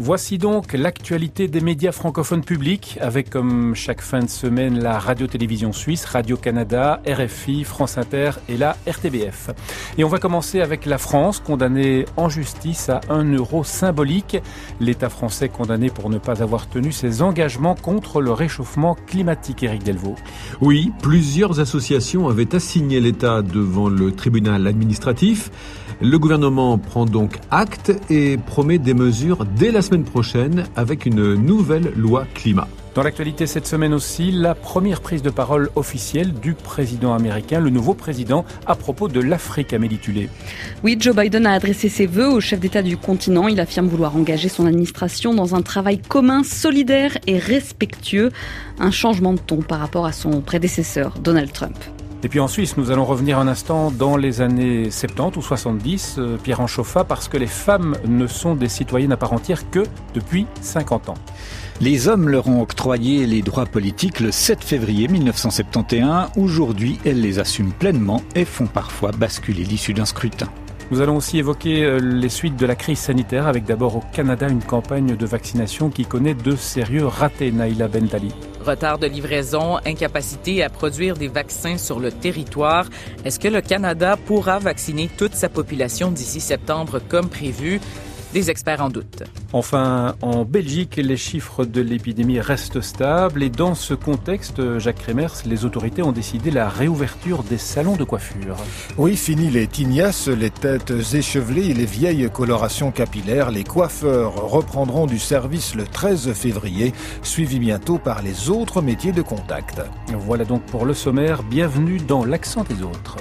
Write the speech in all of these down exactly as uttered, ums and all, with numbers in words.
Voici donc l'actualité des médias francophones publics avec comme chaque fin de semaine la radio-télévision suisse, Radio-Canada, R F I, France Inter et la R T B F. Et on va commencer avec la France, condamnée en justice à un euro symbolique. L'État français condamné pour ne pas avoir tenu ses engagements contre le réchauffement climatique. Éric Delvaux. Oui, plusieurs associations avaient assigné l'État devant le tribunal administratif. Le gouvernement prend donc acte et promet des mesures dès la semaine prochaine avec une nouvelle loi climat. Dans l'actualité cette semaine aussi, la première prise de parole officielle du président américain, le nouveau président, à propos de l'Afrique, Amélie Tulé. Oui, Joe Biden a adressé ses vœux au chef d'État du continent. Il affirme vouloir engager son administration dans un travail commun, solidaire et respectueux. Un changement de ton par rapport à son prédécesseur, Donald Trump. Et puis en Suisse, nous allons revenir un instant dans les années soixante-dix ou soixante-dix, euh, Pierre Anchoffa, parce que les femmes ne sont des citoyennes à part entière que depuis cinquante ans. Les hommes leur ont octroyé les droits politiques le sept février mille neuf cent soixante et onze. Aujourd'hui, elles les assument pleinement et font parfois basculer l'issue d'un scrutin. Nous allons aussi évoquer les suites de la crise sanitaire avec d'abord au Canada une campagne de vaccination qui connaît de sérieux ratés, Naïla Bentali. Retard de livraison, incapacité à produire des vaccins sur le territoire. Est-ce que le Canada pourra vacciner toute sa population d'ici septembre comme prévu? Des experts en doutent. Enfin, en Belgique, les chiffres de l'épidémie restent stables et dans ce contexte, Jacques Kremers, les autorités ont décidé la réouverture des salons de coiffure. Oui, fini les tignasses, les têtes échevelées et les vieilles colorations capillaires. Les coiffeurs reprendront du service le treize février, suivi bientôt par les autres métiers de contact. Voilà donc pour le sommaire. Bienvenue dans l'Accent des autres.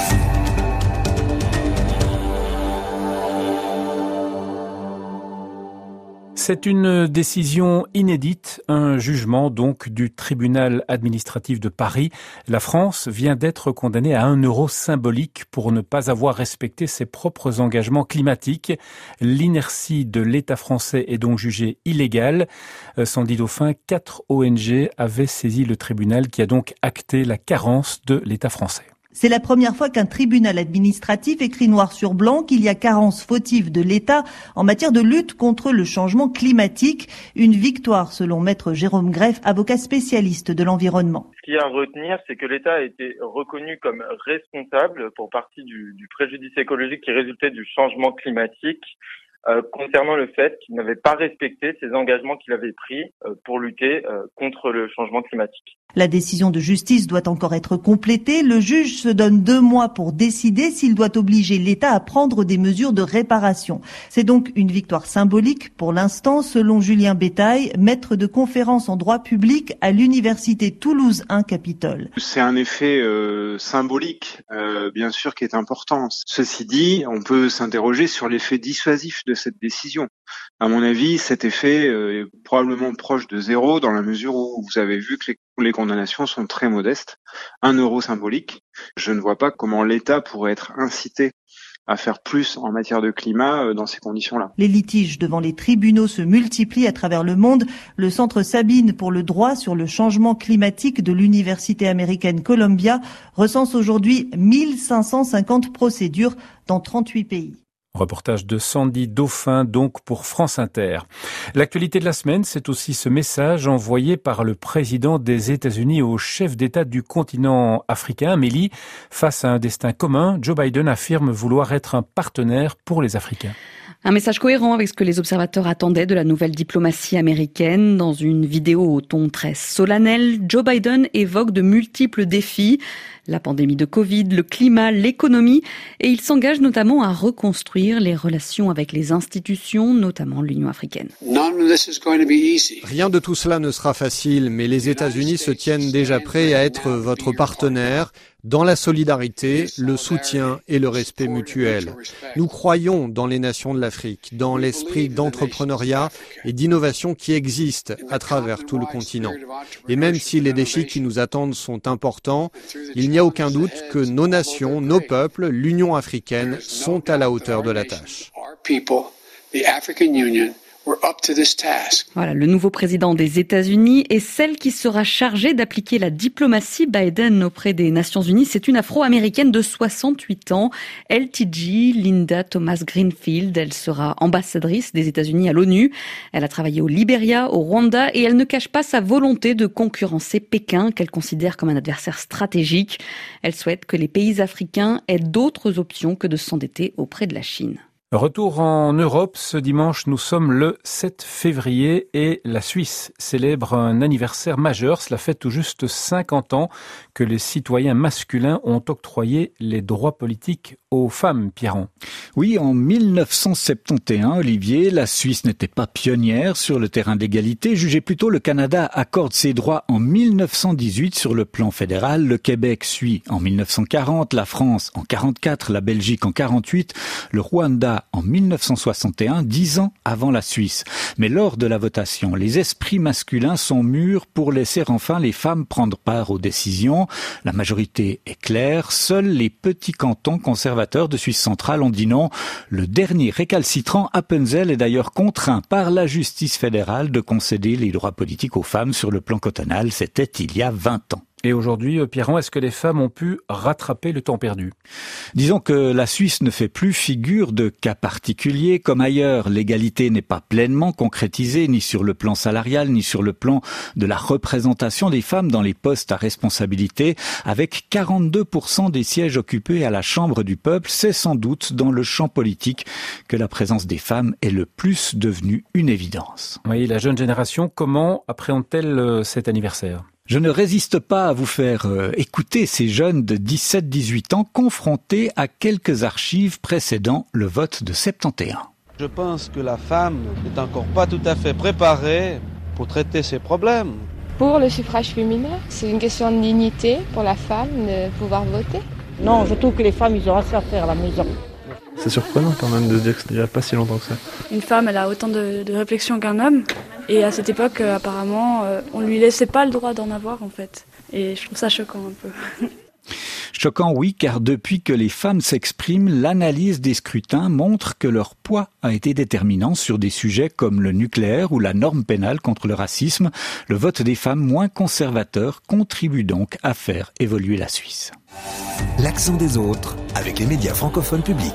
C'est une décision inédite, un jugement donc du tribunal administratif de Paris. La France vient d'être condamnée à un euro symbolique pour ne pas avoir respecté ses propres engagements climatiques. L'inertie de l'État français est donc jugée illégale. Sandy Dauphin, quatre O N G avaient saisi le tribunal qui a donc acté la carence de l'État français. C'est la première fois qu'un tribunal administratif écrit noir sur blanc qu'il y a carence fautive de l'État en matière de lutte contre le changement climatique. Une victoire selon maître Jérôme Greff, avocat spécialiste de l'environnement. Ce qu'il y a à retenir, c'est que l'État a été reconnu comme responsable pour partie du, du préjudice écologique qui résultait du changement climatique. Euh, concernant le fait qu'il n'avait pas respecté ses engagements qu'il avait pris euh, pour lutter euh, contre le changement climatique. La décision de justice doit encore être complétée. Le juge se donne deux mois pour décider s'il doit obliger l'État à prendre des mesures de réparation. C'est donc une victoire symbolique pour l'instant, selon Julien Bétail, maître de conférence en droit public à l'université Toulouse un Capitole. C'est un effet euh, symbolique, euh, bien sûr, qui est important. Ceci dit, on peut s'interroger sur l'effet dissuasif de cette décision. À mon avis, cet effet euh, est probablement proche de zéro dans la mesure où vous avez vu que les, les condamnations sont très modestes. Un euro symbolique. Je ne vois pas comment l'État pourrait être incité à faire plus en matière de climat dans ces conditions-là. Les litiges devant les tribunaux se multiplient à travers le monde. Le Centre Sabine pour le droit sur le changement climatique de l'université américaine Columbia recense aujourd'hui mille cinq cent cinquante procédures dans trente-huit pays. Reportage de Sandy Dauphin, donc pour France Inter. L'actualité de la semaine, c'est aussi ce message envoyé par le président des États-Unis au chef d'État du continent africain, Amélie. Face à un destin commun, Joe Biden affirme vouloir être un partenaire pour les Africains. Un message cohérent avec ce que les observateurs attendaient de la nouvelle diplomatie américaine. Dans une vidéo au ton très solennel, Joe Biden évoque de multiples défis. La pandémie de Covid, le climat, l'économie. Et il s'engage notamment à reconstruire les relations avec les institutions, notamment l'Union africaine. Rien de tout cela ne sera facile, mais les États-Unis se tiennent déjà prêts à être votre partenaire dans la solidarité, le soutien et le respect mutuel. Nous croyons dans les nations de l'Afrique, dans l'esprit d'entrepreneuriat et d'innovation qui existe à travers tout le continent. Et même si les défis qui nous attendent sont importants, il n'y a aucun doute que nos nations, nos peuples, l'Union africaine sont à la hauteur de la tâche. Voilà, le nouveau président des États-Unis et celle qui sera chargée d'appliquer la diplomatie Biden auprès des Nations Unies. C'est une Afro-américaine de soixante-huit ans, L T G, Linda Thomas Greenfield. Elle sera ambassadrice des États-Unis à l'ONU. Elle a travaillé au Libéria, au Rwanda et elle ne cache pas sa volonté de concurrencer Pékin, qu'elle considère comme un adversaire stratégique. Elle souhaite que les pays africains aient d'autres options que de s'endetter auprès de la Chine. Retour en Europe, ce dimanche nous sommes le sept février et la Suisse célèbre un anniversaire majeur. Cela fait tout juste cinquante ans que les citoyens masculins ont octroyé les droits politiques aux femmes, Pierron. Oui, en mille neuf cent soixante et onze, Olivier, la Suisse n'était pas pionnière sur le terrain d'égalité, jugez plutôt le Canada accorde ses droits en mille neuf cent dix-huit sur le plan fédéral, le Québec suit en mille neuf cent quarante, la France en quarante-quatre, la Belgique en quarante-huit, le Rwanda en mille neuf cent soixante et onze, dix ans avant la Suisse. Mais lors de la votation, les esprits masculins sont mûrs pour laisser enfin les femmes prendre part aux décisions. La majorité est claire, seuls les petits cantons conservateurs de Suisse centrale ont dit non. Le dernier récalcitrant, Appenzell, est d'ailleurs contraint par la justice fédérale de concéder les droits politiques aux femmes sur le plan cantonal. C'était il y a vingt ans. Et aujourd'hui, Pierron, est-ce que les femmes ont pu rattraper le temps perdu ? Disons que la Suisse ne fait plus figure de cas particulier. Comme ailleurs, l'égalité n'est pas pleinement concrétisée, ni sur le plan salarial, ni sur le plan de la représentation des femmes dans les postes à responsabilité. Avec quarante-deux pour cent des sièges occupés à la Chambre du peuple, c'est sans doute dans le champ politique que la présence des femmes est le plus devenue une évidence. Oui, la jeune génération, comment appréhende-t-elle cet anniversaire ? Je ne résiste pas à vous faire euh, écouter ces jeunes de dix-sept à dix-huit ans confrontés à quelques archives précédant le vote de soixante et onze. Je pense que la femme n'est encore pas tout à fait préparée pour traiter ces problèmes. Pour le suffrage féminin, c'est une question de dignité pour la femme de pouvoir voter. Non, je trouve que les femmes, ils ont assez à faire à la maison. C'est surprenant quand même de se dire que c'est déjà pas si longtemps que ça. Une femme, elle a autant de, de réflexion qu'un homme. Et à cette époque, euh, apparemment, euh, on lui laissait pas le droit d'en avoir, en fait. Et je trouve ça choquant un peu. Choquant, oui, car depuis que les femmes s'expriment, l'analyse des scrutins montre que leur poids a été déterminant sur des sujets comme le nucléaire ou la norme pénale contre le racisme. Le vote des femmes moins conservateurs contribue donc à faire évoluer la Suisse. L'accent des autres avec les médias francophones publics.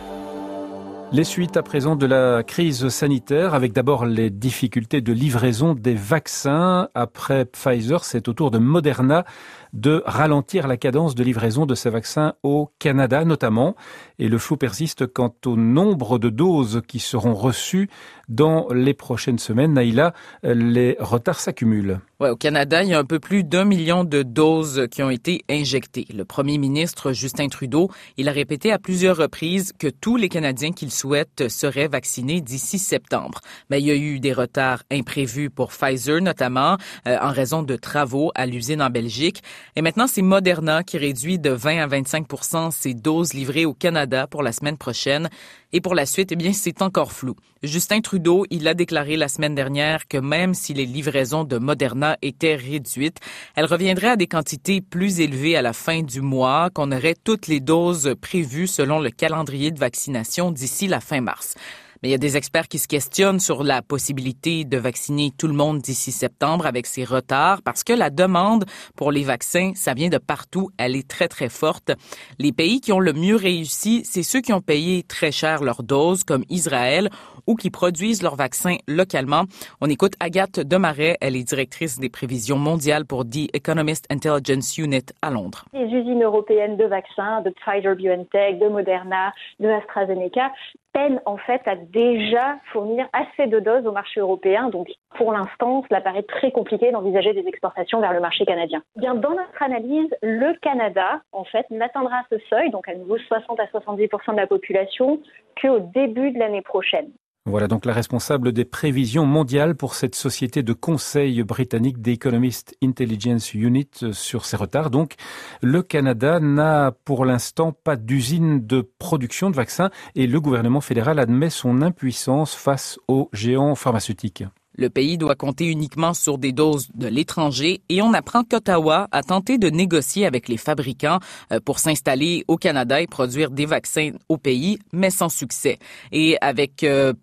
Les suites à présent de la crise sanitaire, avec d'abord les difficultés de livraison des vaccins. Après Pfizer, c'est au tour de Moderna de ralentir la cadence de livraison de ces vaccins au Canada notamment. Et le flou persiste quant au nombre de doses qui seront reçues dans les prochaines semaines. Naïla, les retards s'accumulent. Ouais, au Canada, il y a un peu plus d'un million de doses qui ont été injectées. Le premier ministre Justin Trudeau, il a répété à plusieurs reprises que tous les Canadiens qu'il souhaite seraient vaccinés d'ici septembre. Mais il y a eu des retards imprévus pour Pfizer notamment, euh, en raison de travaux à l'usine en Belgique. Et maintenant, c'est Moderna qui réduit de vingt à vingt-cinq pour cent ses doses livrées au Canada pour la semaine prochaine. Et pour la suite, eh bien, c'est encore flou. Justin Trudeau, il a déclaré la semaine dernière que même si les livraisons de Moderna étaient réduites, elles reviendraient à des quantités plus élevées à la fin du mois, qu'on aurait toutes les doses prévues selon le calendrier de vaccination d'ici la fin mars. Mais il y a des experts qui se questionnent sur la possibilité de vacciner tout le monde d'ici septembre avec ces retards parce que la demande pour les vaccins, ça vient de partout. Elle est très, très forte. Les pays qui ont le mieux réussi, c'est ceux qui ont payé très cher leurs doses, comme Israël, ou qui produisent leurs vaccins localement. On écoute Agathe Demaret. Elle est directrice des prévisions mondiales pour The Economist Intelligence Unit à Londres. Les usines européennes de vaccins, de Pfizer-BioNTech, de Moderna, de AstraZeneca, peinent en fait à déjà fournir assez de doses au marché européen. Donc, pour l'instant, cela paraît très compliqué d'envisager des exportations vers le marché canadien. Bien, dans notre analyse, le Canada, en fait, n'atteindra ce seuil, donc à nouveau soixante à soixante-dix pour cent de la population, qu'au début de l'année prochaine. Voilà donc la responsable des prévisions mondiales pour cette société de conseil britannique The Economist Intelligence Unit sur ces retards. Donc, le Canada n'a pour l'instant pas d'usine de production de vaccins et le gouvernement fédéral admet son impuissance face aux géants pharmaceutiques. Le pays doit compter uniquement sur des doses de l'étranger et on apprend qu'Ottawa a tenté de négocier avec les fabricants pour s'installer au Canada et produire des vaccins au pays, mais sans succès. Et avec euh,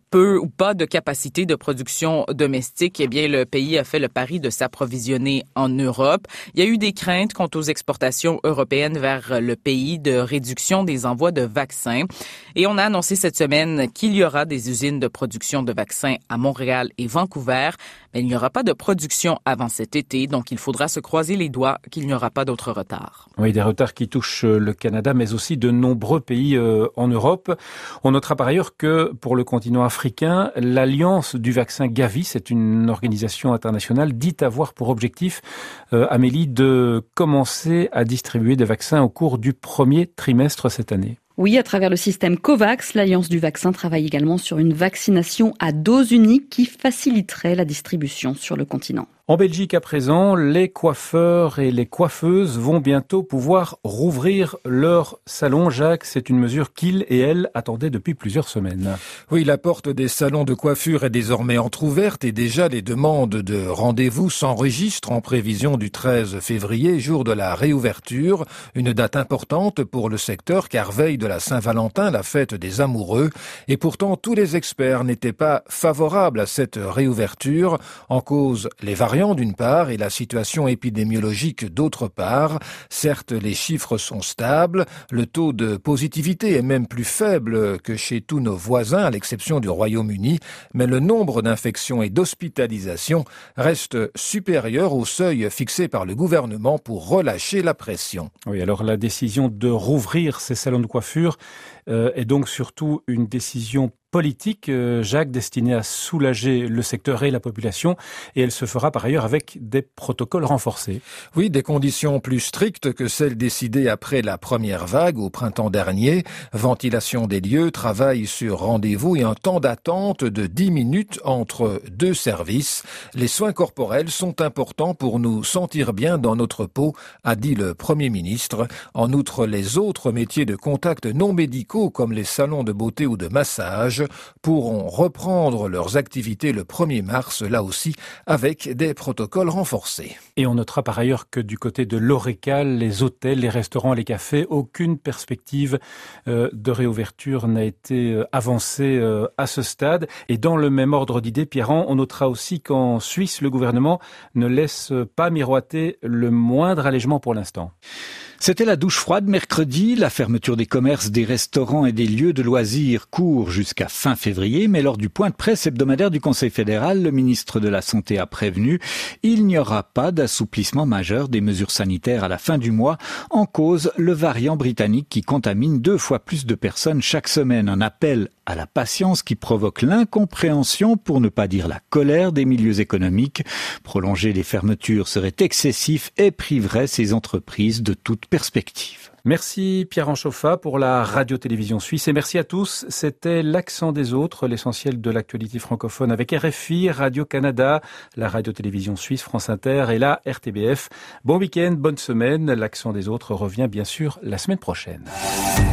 peu ou pas de capacité de production domestique, eh bien, le pays a fait le pari de s'approvisionner en Europe. Il y a eu des craintes quant aux exportations européennes vers le pays de réduction des envois de vaccins. Et on a annoncé cette semaine qu'il y aura des usines de production de vaccins à Montréal et Vancouver, mais il n'y aura pas de production avant cet été, donc il faudra se croiser les doigts qu'il n'y aura pas d'autres retards. Oui, des retards qui touchent le Canada, mais aussi de nombreux pays euh, en Europe. On notera par ailleurs que pour le continent africain, l'Alliance du vaccin Gavi, c'est une organisation internationale, dit avoir pour objectif, euh, Amélie, de commencer à distribuer des vaccins au cours du premier trimestre cette année. Oui, à travers le système COVAX, l'Alliance du vaccin travaille également sur une vaccination à dose unique qui faciliterait la distribution sur le continent. En Belgique, à présent, les coiffeurs et les coiffeuses vont bientôt pouvoir rouvrir leur salon. Jacques, c'est une mesure qu'ils et elles attendaient depuis plusieurs semaines. Oui, la porte des salons de coiffure est désormais entrouverte et déjà les demandes de rendez-vous s'enregistrent en prévision du treize février, jour de la réouverture. Une date importante pour le secteur car veille de la Saint-Valentin, la fête des amoureux. Et pourtant, tous les experts n'étaient pas favorables à cette réouverture. En cause, les variants d'une part et la situation épidémiologique d'autre part. Certes, les chiffres sont stables, le taux de positivité est même plus faible que chez tous nos voisins, à l'exception du Royaume-Uni, mais le nombre d'infections et d'hospitalisations reste supérieur au seuil fixé par le gouvernement pour relâcher la pression. Oui, alors la décision de rouvrir ces salons de coiffure euh, est donc surtout une décision politique, euh, Jacques, destinée à soulager le secteur et la population, et elle se fera par ailleurs avec des protocoles renforcés. Oui, des conditions plus strictes que celles décidées après la première vague au printemps dernier. Ventilation des lieux, travail sur rendez-vous et un temps d'attente de dix minutes entre deux services. Les soins corporels sont importants pour nous sentir bien dans notre peau, a dit le Premier ministre. En outre, les autres métiers de contact non médicaux, comme les salons de beauté ou de massage, pourront reprendre leurs activités le premier mars, là aussi avec des protocoles renforcés. Et on notera par ailleurs que du côté de l'Orécal, les hôtels, les restaurants, les cafés, aucune perspective euh, de réouverture n'a été euh, avancée euh, à ce stade. Et dans le même ordre d'idées, Pierran, on notera aussi qu'en Suisse, le gouvernement ne laisse pas miroiter le moindre allègement pour l'instant. C'était la douche froide mercredi. La fermeture des commerces, des restaurants et des lieux de loisirs court jusqu'à fin février. Mais lors du point de presse hebdomadaire du Conseil fédéral, le ministre de la Santé a prévenu il n'y aura pas d'assouplissement majeur des mesures sanitaires à la fin du mois. En cause, le variant britannique qui contamine deux fois plus de personnes chaque semaine. Un appel à la patience qui provoque l'incompréhension, pour ne pas dire la colère des milieux économiques. Prolonger les fermetures serait excessif et priverait ces entreprises de toute perspective. Merci Pierre Anchoffa pour la radio-télévision suisse et merci à tous. C'était l'accent des autres, l'essentiel de l'actualité francophone avec R F I, Radio-Canada, la radio-télévision suisse, France Inter et la R T B F. Bon week-end, bonne semaine. L'accent des autres revient bien sûr la semaine prochaine.